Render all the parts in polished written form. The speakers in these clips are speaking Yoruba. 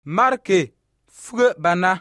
Marke fuge bana.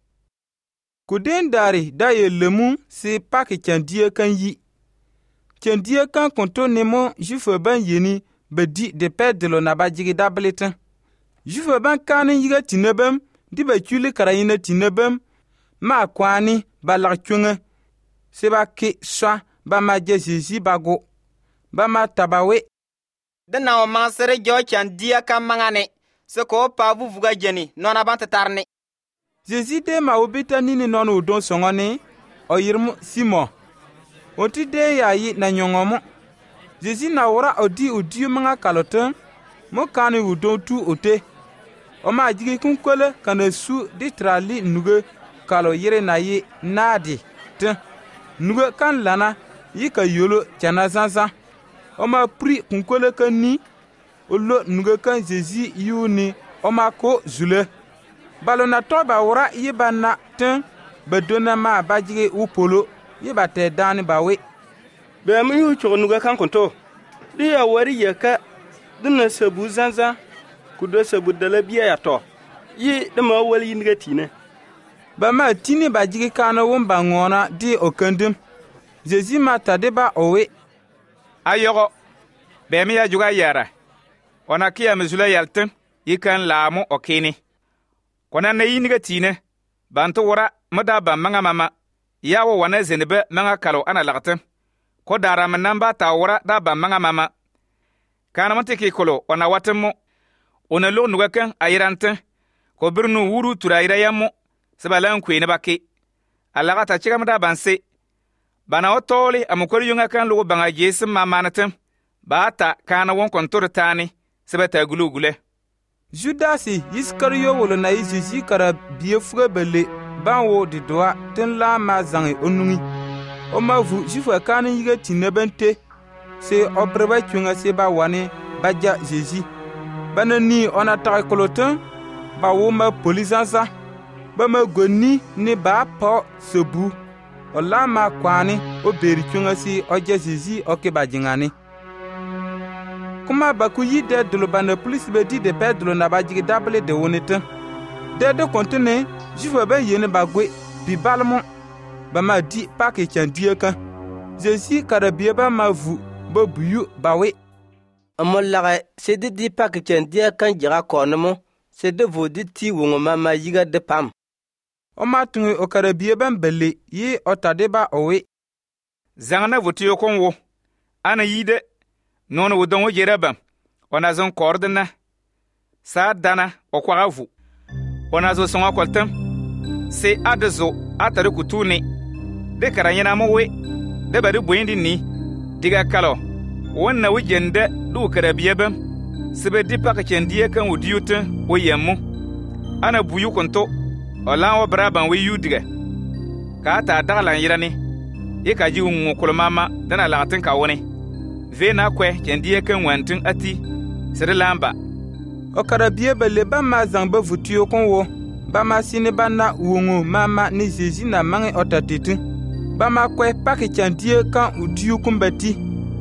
Kuden dari da ye lemu si pak chandie kan yi. Chandie kan konto nemo jufe ban yeni bedi de pedlo na bajigi dabletin. Jufe ban kanin yiga tinebem di ba chuli karayina tinebem ma kwani balak chunga. Seba ki swa ba ma jesizi bago. Ba ma tabawe. De na o mansere jo chandia kan mangane. Se ko pa vuga jeni nona ban tatarne. Jésus de ma obita nini non udon songoni o yirmu Simon. Oti de ya yi na nyongomo. Jésus na wora odi udiu manga kalotin mo kani udon tu ote. O ma jigi kunkole kana su di trali nuge kalo yire na yi nadi. Tin nuge kan lana yi ka yolo chana zanza. O ma pri kunkole kan ni olo nuge kan Jésus yuni o ma ko zule. Balona toba wora yiba na tin bedona ma bajige upolo yiba te dani bawe. Be mu yu chogo nuga kan konto. Di ya wari yaka dina sabu zanza kudo sabu dala biya ya to. Yi dama wali niga tine. Ba ma tini bajige kana womba ngona di okandim. Jésus ma tadeba owe. Ayogo. Be mi ya juga yara. Ona kiya mizula yaltin yikan laamu okini. Kona na yiniga tine bantu wora mada ba manga mama yawo wana zenebe manga kalo ana lagtin ko dara manamba ta wora da ba manga mama kana mantiki kolo ona watemmo ona lo nuga kan ayirantin ko birnu wuru turayira yammo sabalan ku ne bakke alaga ta ciga mada banse bana otoli amukori yunga kan lo banga jesim mamanatin ba ta kana won kontor tani sabata gulugule. Judasi Iskariyo wolo na Jésus kara biye fuge bele banwo di doa tin la ma zangi onungi. O ma vu jifu kanin yiga tinebente se obreba chunga se ba wane baja Jésus. Bana ni ona ta kolotin ba wo ma polizanza ba ma goni ni ba po sebu. O la ma kwani o beri chunga si oje Jésus o ke bajingani. Kuma baku yi de dolobana plus be di de pedro na bajigi dable de wonete. De kontine jufa ben yene bagwe bi balmo ba ma di pak chandie kan. Jésus karabie ba ma vu ba buyu bawe. Amon laga se di pak chandie kan jira konomo se de vodi ti wongo mama yiga de pam. O ma tunwe o karabie ban bele yi otadeba owe. Zangna votiyo konwo ana yide non wudon wo jeraba ona zon kordna sa dana o kwagavu ona zo songa koltam se adazo atare kutuni de karanyana mowe de bari boyindi ni diga kalo wonna wujende du karabiyaba sebe dipaka kendiye kan wudiyuta wo yemmu ana buyu konto ola wo braban we yudiga ka ta dagalan yirani yeka ji ungu kulmama dana lagatin ka woni vena kwe kendiye kan wantin ati sirlamba o karabie bele ba ma zangba vutiyo konwo ba ma sine bana wongo mama ni Jésus na mangi otatitin ba ma kwe pak kendiye kan udiyu kumbati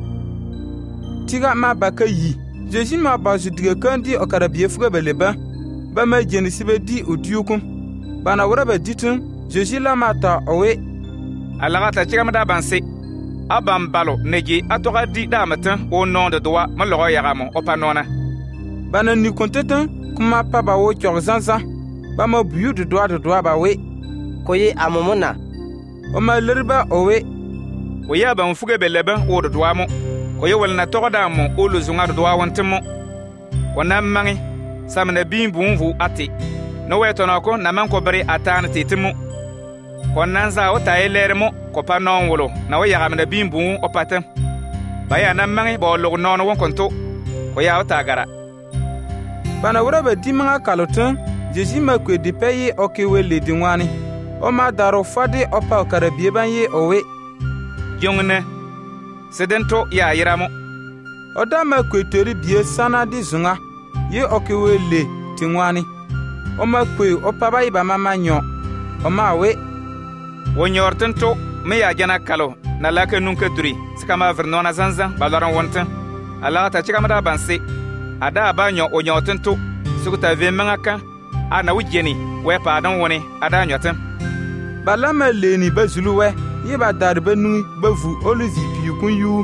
tiga ma baka yi Jésus ma bazu diga kan di o karabie fuga bele ba ma jenisi be di udiyu kum bana wora ba ditin Jésus la mata owe alaga ta tiga mada banse abam balo neji atoga di damatan o non de doa ma logo yagamo o panona bana ni kontetan kuma pa ba wo chogzanza ba ma buyu de doa ba we koye amomona o ma lerba owe o ya ban fuge beleba o de doa mo koye walna togoda mo o lo zunga de doa wantemo wana mangi samna bimbu mvu ati no wetona ko na man ko bari atana titimo konanza o tayelermo ko pa non wolo na wo yagamna bimbu o patam baya na mangi bo lo non won konto ko ya o tagara bana wora be dimanga kalotin Jésus ma kwe di paye o ke wele dinwani o ma daro fade o pa karabie ban ye owe jongne sedento ya yiramo o da ma kwe tori bie sana di zunga ye o ke wele tinwani o ma kwe o pa ba iba mama nyo o ma we wonyortento me ya jana kalo na laka nunka duri skama vernona zanza balaran wonten ala ta chika mada banse ada ba nyo onyortento sukuta ve mangaka ana wujeni we pa dan woni ada nyotem balama leni bazuluwe yi ba darbe nui bavu olivi piyukun yu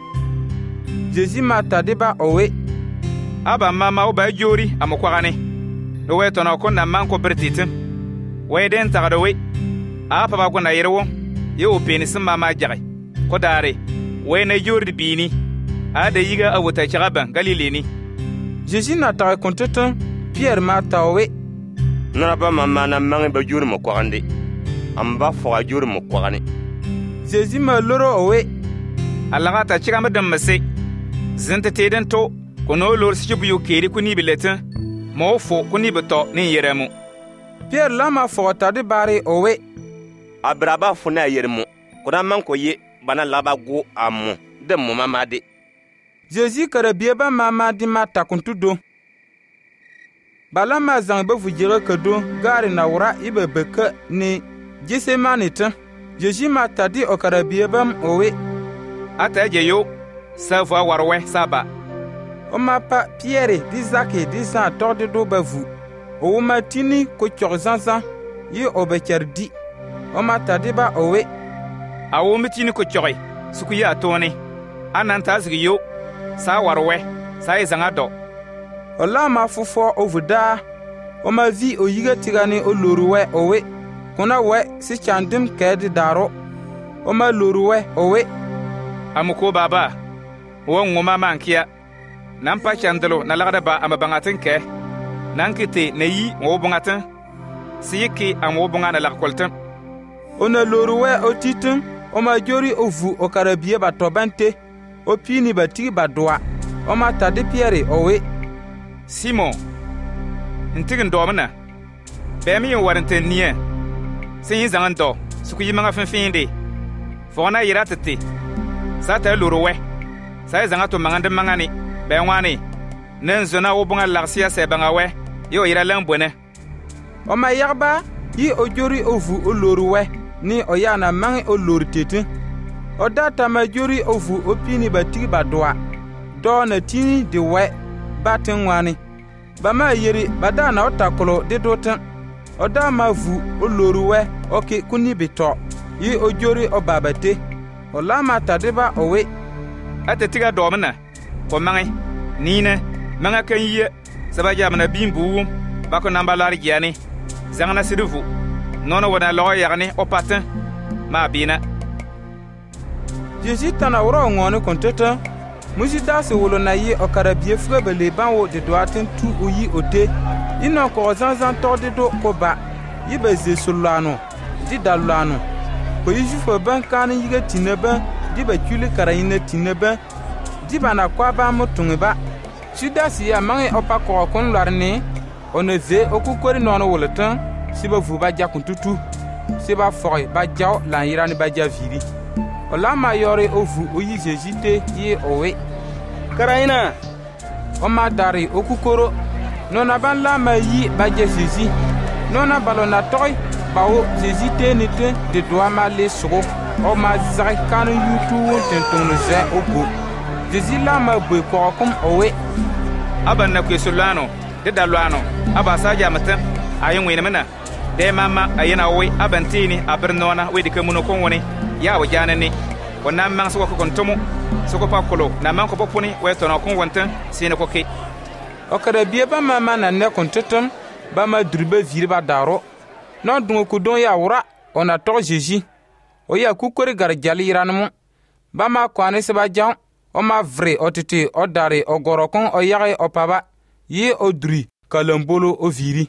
Jésus mata deba owe aba mama o ba jori amokwagane do we tono ko na man ko bertitim we den tagado we apa ba ko na yerewo ye o penis mama jare ko dare we na jori bini ada yiga awota chagaban galileni Jésus nata kontetan Pierre mata owe nana ba mama na mangi ba jori mo kwagande amba fo jori mo kwagane Jésus ma loro owe alaga ta chigama dammase zinte teden to kono lor sibu yu keri kuni biletin mo fo kuni beto ni yeremu Pierre lama fo ta de bare owe abraba fo na yeremu kuna man ko ye bana laba go amu de mo mama de Jésus kara bieba mama di mata kuntudo balama zang ba vujira kado gari na wura ibe beka ni jise manita Jésus mata di okara bieba owe ata je sa va warwe saba o ma pa Pierre di Zake di sa torde do bavu o ma tini ko chorzanza yi obecherdi o ma tadiba owe awo mitini ko choy suku ya toni ananta zgiyo sa warwe sa izanga do o la ma fufo ovuda o ma vi o yiga tigani o loruwe owe kuna we si chandim kedi daro o ma loruwe owe amuko baba wo ngoma mankia nampa chandelo na lagada ba amabangatin ke nankite na yi wo bungatin siyiki amwo bunga na lakoltin ona loruwe o titin o ma jori ovu o karabie ba tobante o pini ba ti ba doa o ma tade Pierre owe Simon ntigin domna bemi warante niye sin zangando suku yimanga finfinde fona yiratete sata loruwe sai zanga to mangande mangani be wani nen zona wo bunga larsia se bangawe yo ira lambone o ma yagba yi o jori ovu o loruwe ni o yana mangi o lortete o data ma jori ovu o pini batigi badoa do na tini de we batin wani ba ma yeri badana o takolo de dotan o da ma vu o loruwe o ke kuni bito yi o jori o babate o la ma tadeba owe ate tiga domna ko mangi nina manga kan yiye sabaja mana bimbu bako namba lar giani zangna sidufu nono wona lo yagni o patin ma bina Jésus tana woro ngone konteta musi dasi wolo na yi o karabie frebe le banwo de doaten tu oyi ote ino ko zanzan to de do ko ba yibe ze sulano di dalano ko yifo ban kan yiga tineba di ba kuli karayina tineba di bana kwa ba mutunga ba sidasi ya mangi opa ko kon larni one ze okukori nono wolotan siba vuba jakuntutu siba foy ba jaw la yirani ba javiri ola mayore ovu oyi Jésus yi owe karayina o ma dari okukoro nona ban la ma yi ba Jésus nona balona toy bawo Jésus te ni te de doa ma le sogo o ma zai kan yutu tentonu ze ogo Jésus la ma boy ko kom owe aban na kwesulano de dalwano aba saja matan ayin wina mana de mama ayina owe abantini abernona we de kamuno kon woni ya wajana ni wana mang so ko kontomo so ko pakolo na man ko popuni we tono kon wontan sine ko ke o kada bie ba mama na ne kontetam ba ma drube vire ba daro non dungo ko don ya wura ona to Jésus o ya ku kori gar jali ranmu ba ma kwani se ba jan o ma vre o tete o dare o gorokon o yare o paba yi o dri kalambolo o viri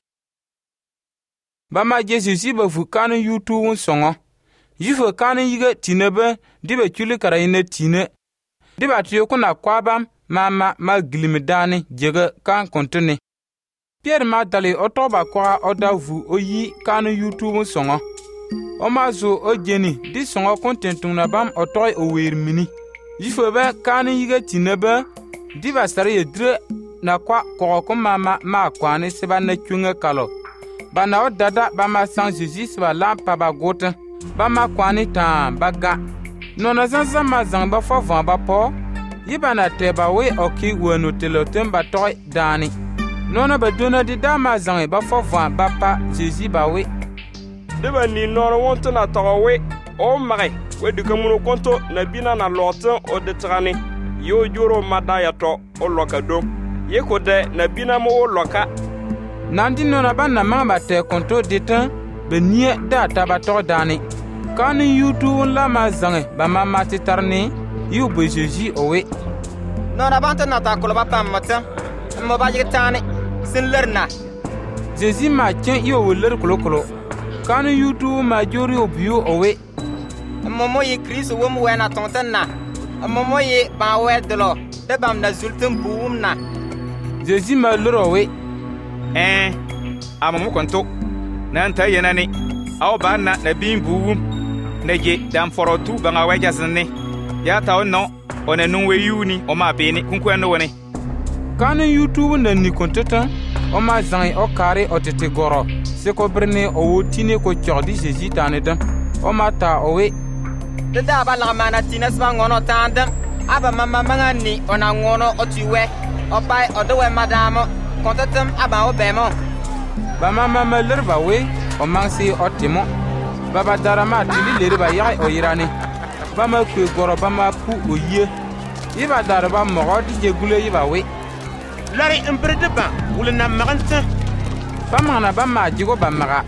ba ma Jésus ba fu kanu yutu won songo yifo kanu yiga tinebe dibe chuli karayine tine diba tiyo kuna kwabam mama ma glimidani jega kan kontene Pierre ma dali o toba kwa o davu o yi kanu yutu won songo o ma zo o jeni di songo kontentung na bam o toy o wer mini yifo ba kanu yiga tinebe diba sare yedre na kwa ko mama ma kwani seba na chunga kalo bana o dada ba ma sang Jésus ba lampa ba goten ba ma kwani ta baga nona zanza ma zang ba fo van ba po yibana te ba we oki wonu telotem ba toy dani Nona ba dona di dama zange ba fofwa ba pa Jésus ba we. De ba ni nona wonto na tawo we o mare we de kamuno konto na bina na lotin o de trane yo juro madaya to o lokado ye ko de na bina mo o loka nandi nona ba na ma ba te konto ditan be nie da ta ba to dani kan yutu la ma zange ba ma mati tarni yu be Jésus o we. Nona banta na ta ko ba pam mata mo ba yitane sin lerna Jésus ma chen yo wuler kolo kan yutu ma jori obiu o we. Momo yi Kristo wom wena tonten na momo yi ba wedlo de bam na zultum buum na Jésus ma loro we. Amamu konto nan ta yenani aw ba na bin buum na je dan forotu ba nga weja sinne ya ta no ona nun we yuni o ma beni kunku no woni kan YouTube na ni kontata o ma zan o kare o tete goro se ko brene o wotine ko chordi Jésus taneda o ma ta o we. De da ba la mana tinas ba ngono tandem aba mama mangani ona ngono otiwe opai odowe madamo kontatem aba obemo ba mama malerba we o mansi otimo baba darama tili lerba ya o irani ba ma kwe goro ba ma pu oye iba darba mo di jegule iba we lari imbrede ba wulna maganta ba mana ba ma jigo ba maga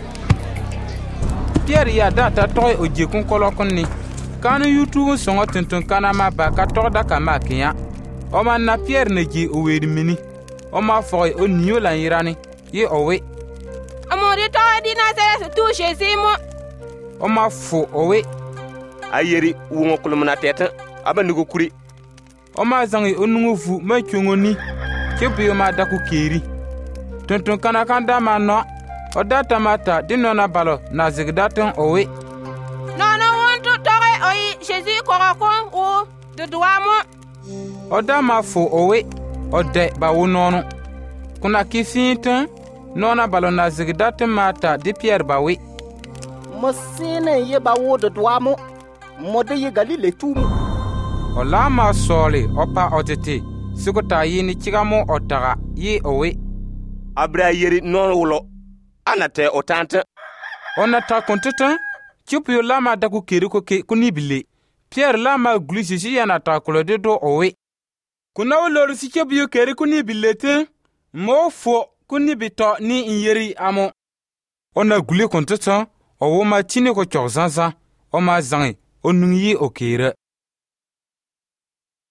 Pierre ya data toy o jekun kolokon ni kanu YouTube songo tuntun kana ma ba ka togda ka ma kiya o man na Pierre ne ji o weri mini o ma foy o niyo la irani ye o we amore to di na se tu Jésus mo o ma fo o we ayeri wongo kulumna tete aba nugo kuri o ma zangi o nungu fu ma chungo ni ke bi o ma da ku keri tuntun kana kan da ma no o data mata dinona balo na zigdaten o we nono wonto tore oyi Jésus korakon o de doamo o da ma fo o we o de ba wonono kuna kifinten nona balo na zigdaten mata di Pierre ba we mosine ye ba wo de doamo mode ye Galile tumu o la ma sole o pa o tete sukota yini chigamo o taga ye o we abra yeri non wulo anate o tante ona ta konteta chupu lama da ku keri ko ke kunibile Pierre lama glisi si yana ta kolode do owe kuna wolor si chebu keri kunibile te mo fo kunibito ni inyeri amo ona gule konteta o wo ma tine ko chokzanza o ma zangi o nungi o kere